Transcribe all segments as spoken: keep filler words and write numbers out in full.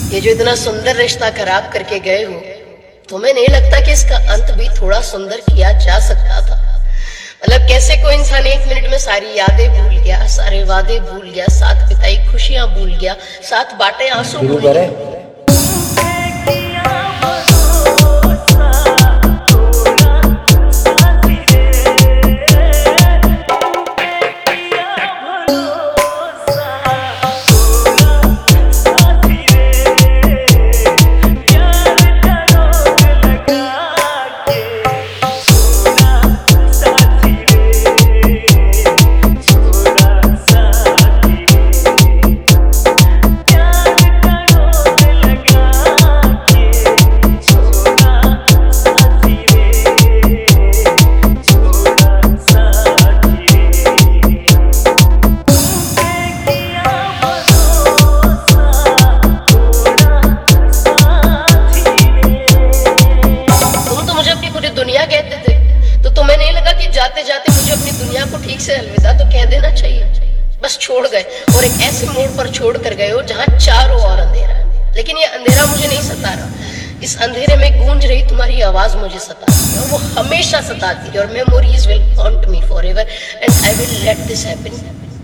ये जो इतना सुंदर रिश्ता खराब करके गए हो, तुम्हें नहीं लगता कि इसका अंत भी थोड़ा सुंदर किया जा सकता था? मतलब कैसे कोई इंसान एक मिनट में सारी यादें भूल गया, सारे वादे भूल गया, साथ बिताई खुशियां भूल गया, साथ बांटे आंसू भूल गया। जाते जाते मुझे अपनी दुनिया को ठीक से अलविदा तो कह देना चाहिए। बस छोड़ गए और एक ऐसे मोड़ पर छोड़ कर गए हो जहाँ चारों ओर अंधेरा है, लेकिन ये अंधेरा मुझे नहीं सता रहा। इस अंधेरे में गूंज रही तुम्हारी आवाज मुझे सताती है और वो हमेशा सताती है। और memories will haunt me forever and I will let this happen.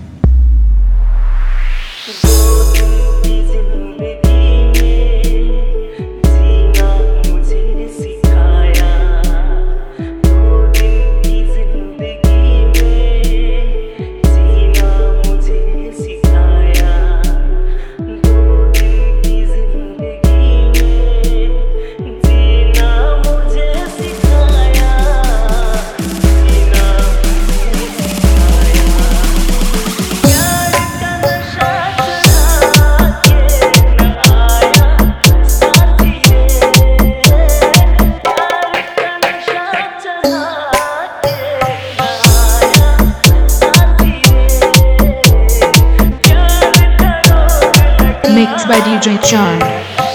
Mixed by D J Charm.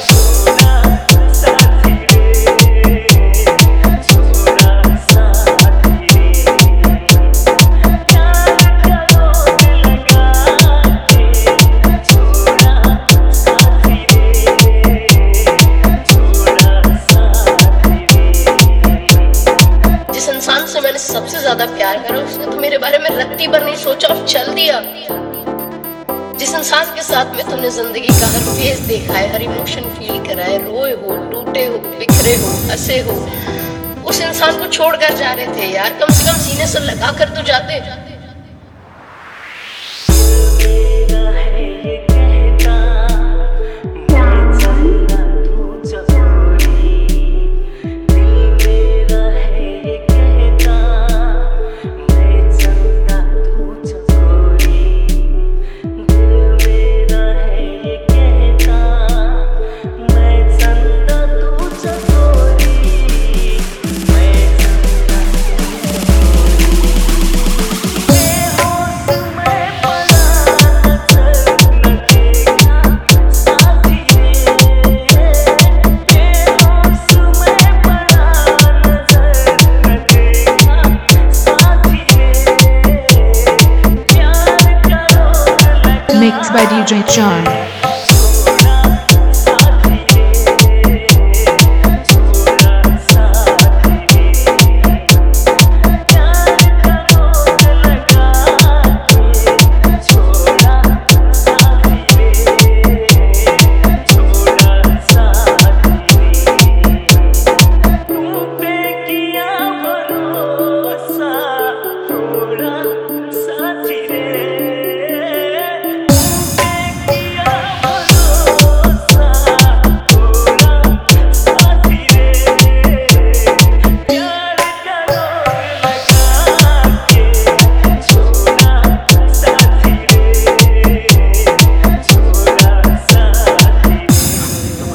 जिस इंसान से मैंने सबसे ज्यादा प्यार करा उसने तो मेरे बारे में रत्ती भर नहीं सोचा और चल दिया। जिस इंसान के साथ में तुमने जिंदगी का हर फेज देखा है, हर इमोशन फील करा है, रोए हो, टूटे हो, बिखरे हो, हंसे हो, उस इंसान को छोड़कर जा रहे थे यार। कम से कम सीने से लगा कर तो जाते। Mixed by D J Charm.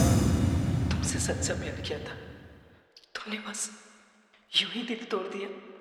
सच्चा प्यार किया था, तुमने बस यूं ही दिल तोड़ दिया।